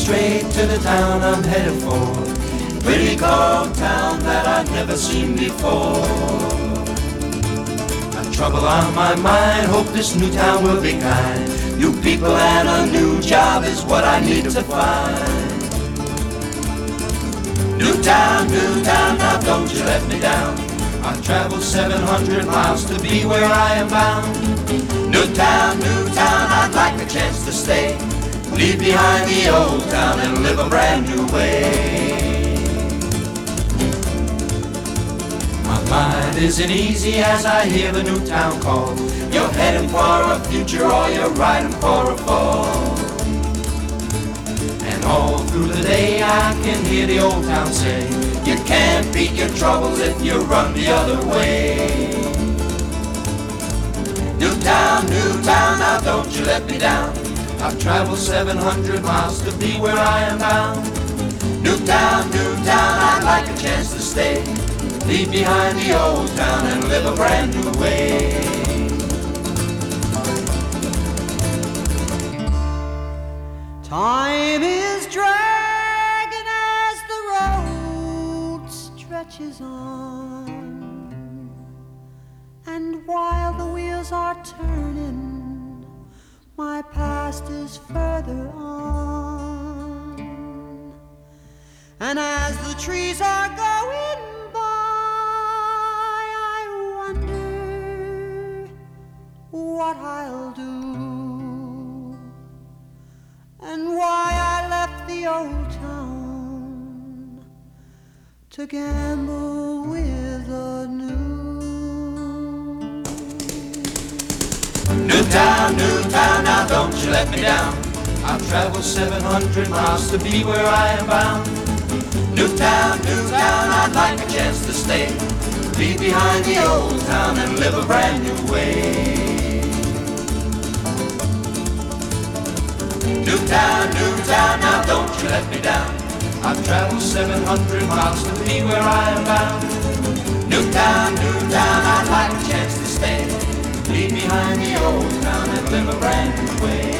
straight to the town I'm headed for. Pretty cold town that I've never seen before. Got trouble on my mind, hope this new town will be kind. New people and a new job is what I need to find. New town, now don't you let me down. I've traveled 700 miles to be where I am bound. New town, I'd like a chance to stay. Leave behind the old town and live a brand new way. My mind isn't easy as I hear the new town call. You're heading for a future or you're riding for a fall. And all through the day I can hear the old town say, you can't beat your troubles if you run the other way. New town, now don't you let me down. I've traveled 700 miles to be where I am bound. New town, I'd like a chance to stay. Leave behind the old town and live a brand new way. Time is dragging as the road stretches on, and while the wheels are turning, my past is further on. And as the trees are going by, I wonder what I'll do, and why I left the old town to gamble with the new. New town, now don't you let me down. I've traveled 700 miles to be where I am bound. New town, I'd like a chance to stay. Leave behind the old town and live a brand new way. New town, now don't you let me down. I've traveled 700 miles to be where I am bound. New town, I'd like a chance to stay. Leave behind the old town and live a brand new way.